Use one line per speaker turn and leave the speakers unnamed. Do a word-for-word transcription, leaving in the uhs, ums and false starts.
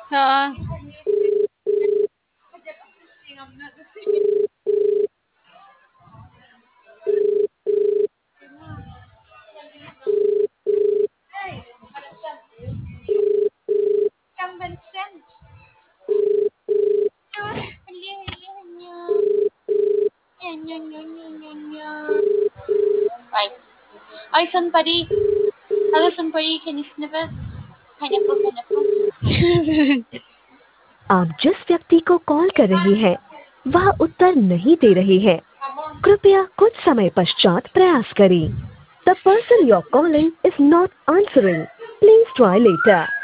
Oo. Ay. Ay, Sunpari. Hello, Sunpari. Can you sniff it? Pineapple, pineapple.
आप जिस व्यक्ति को कॉल कर रही हैं, वह उत्तर नहीं दे रही है। कृपया कुछ समय पश्चात प्रयास करें। The person you're calling is not answering. Please try later.